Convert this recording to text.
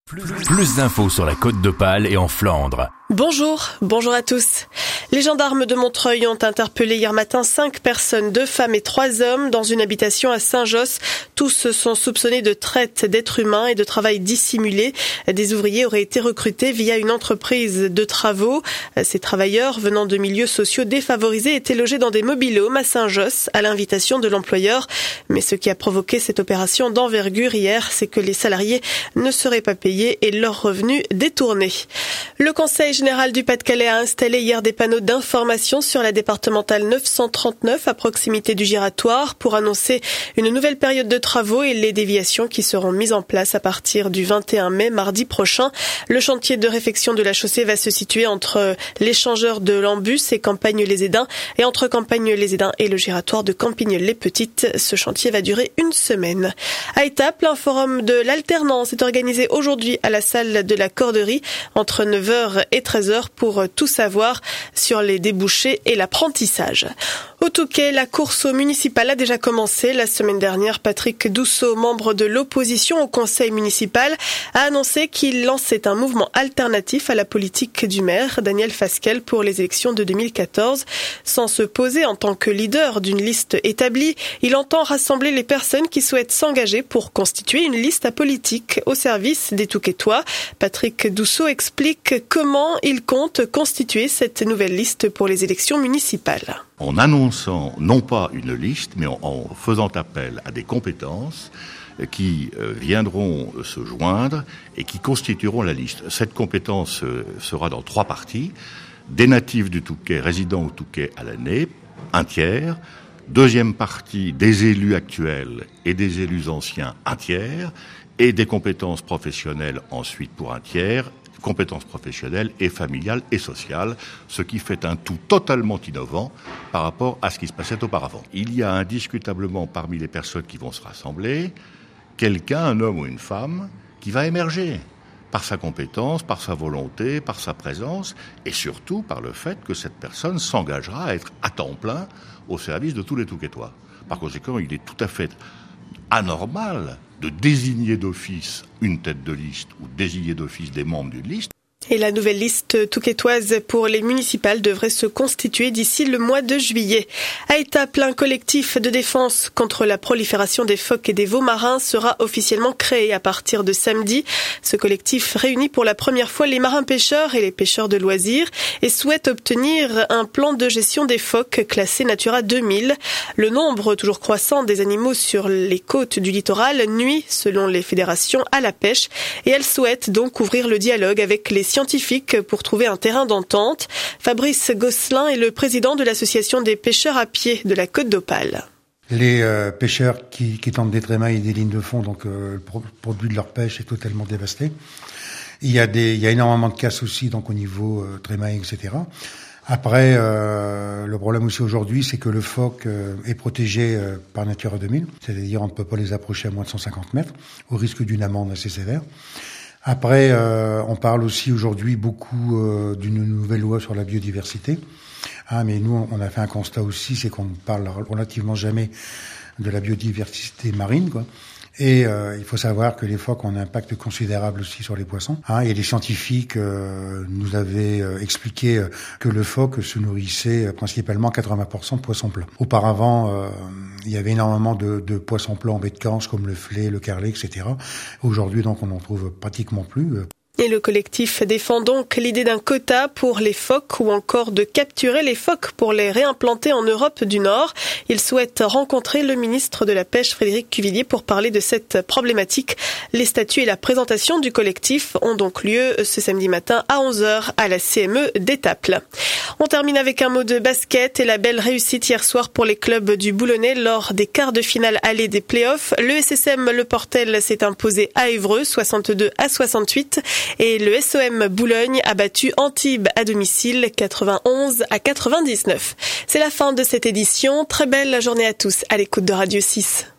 Plus d'infos sur la Côte d'Opale et en Flandre. Bonjour à tous. Les gendarmes de Montreuil ont interpellé hier matin 5 personnes, 2 femmes et 3 hommes dans une habitation à Saint-Josse. Tous sont soupçonnés de traite d'êtres humains et de travail dissimulé. Des ouvriers auraient été recrutés via une entreprise de travaux. Ces travailleurs venant de milieux sociaux défavorisés étaient logés dans des mobil-homes à Saint-Josse à l'invitation de l'employeur. Mais ce qui a provoqué cette opération d'envergure hier, c'est que les salariés ne seraient pas payés et leurs revenus détournés. Le Conseil général du Pas-de-Calais a installé hier des panneaux d'information sur la départementale 939 à proximité du giratoire pour annoncer une nouvelle période de travaux et les déviations qui seront mises en place à partir du 21 mai, mardi prochain. Le chantier de réfection de la chaussée va se situer entre l'échangeur de Lambus et Campagne-les-Édins et entre Campagne-les-Édins et le giratoire de Campignes-les-Petites. Ce chantier va durer une semaine. À Étaples, un forum de l'alternance est organisé aujourd'hui à la salle de la Corderie entre 9h et 13h pour tout savoir sur les débouchés et l'apprentissage. Au Touquet, la course au municipal a déjà commencé. La semaine dernière, Patrick Douceau, membre de l'opposition au conseil municipal, a annoncé qu'il lançait un mouvement alternatif à la politique du maire, Daniel Fasquelle, pour les élections de 2014. Sans se poser en tant que leader d'une liste établie, il entend rassembler les personnes qui souhaitent s'engager pour constituer une liste apolitique au service des Touquetois. Patrick Douceau explique comment il compte constituer cette nouvelle liste pour les élections municipales. En annonçant non pas une liste, mais en faisant appel à des compétences qui viendront se joindre et qui constitueront la liste. Cette compétence sera dans 3 parties. Des natifs du Touquet résidant au Touquet à l'année, 1 tiers. Deuxième partie, des élus actuels et des élus anciens, 1 tiers. Et des compétences professionnelles ensuite pour 1 tiers. Compétences professionnelles et familiales et sociales, ce qui fait un tout totalement innovant par rapport à ce qui se passait auparavant. Il y a indiscutablement parmi les personnes qui vont se rassembler, quelqu'un, un homme ou une femme, qui va émerger par sa compétence, par sa volonté, par sa présence et surtout par le fait que cette personne s'engagera à être à temps plein au service de tous les Touquetois. Par conséquent, il est tout à fait anormal de désigner d'office une tête de liste ou désigner d'office des membres d'une liste. Et la nouvelle liste touquetoise pour les municipales devrait se constituer d'ici le mois de juillet. À Étaples, un collectif de défense contre la prolifération des phoques et des veaux marins sera officiellement créé à partir de samedi. Ce collectif réunit pour la première fois les marins-pêcheurs et les pêcheurs de loisirs et souhaite obtenir un plan de gestion des phoques classé Natura 2000. Le nombre toujours croissant des animaux sur les côtes du littoral nuit, selon les fédérations, à la pêche et elle souhaite donc ouvrir le dialogue avec les scientifiques pour trouver un terrain d'entente. Fabrice Gosselin est le président de l'association des pêcheurs à pied de la Côte d'Opale. Les pêcheurs qui tentent des trémailles et des lignes de fond, donc le produit de leur pêche est totalement dévasté. Il y a énormément de casse aussi, donc au niveau trémailles, etc. Après, le problème aussi aujourd'hui, c'est que le phoque est protégé par Natura 2000, c'est-à-dire on ne peut pas les approcher à moins de 150 mètres, au risque d'une amende assez sévère. Après, on parle aussi aujourd'hui beaucoup d'une nouvelle loi sur la biodiversité. Mais nous, on a fait un constat aussi, c'est qu'on ne parle relativement jamais de la biodiversité marine, quoi. Et il faut savoir que les phoques ont un impact considérable aussi sur les poissons. Et les scientifiques nous avaient expliqué que le phoque se nourrissait principalement 80% de poissons plats. Auparavant, il y avait énormément de poissons plats en baie de Canche, comme le flé, le carlet, etc. Aujourd'hui, donc, on n'en trouve pratiquement plus. Et le collectif défend donc l'idée d'un quota pour les phoques ou encore de capturer les phoques pour les réimplanter en Europe du Nord. Il souhaite rencontrer le ministre de la Pêche, Frédéric Cuvillier, pour parler de cette problématique. Les statuts et la présentation du collectif ont donc lieu ce samedi matin à 11h à la CME d'Étaples. On termine avec un mot de basket et la belle réussite hier soir pour les clubs du Boulonnais lors des quarts de finale allée des playoffs. Le SSM Le Portel s'est imposé à Évreux 62-68 et le SOM Boulogne a battu Antibes à domicile 91-99. C'est la fin de cette édition. Très belle journée à tous à l'écoute de Radio 6.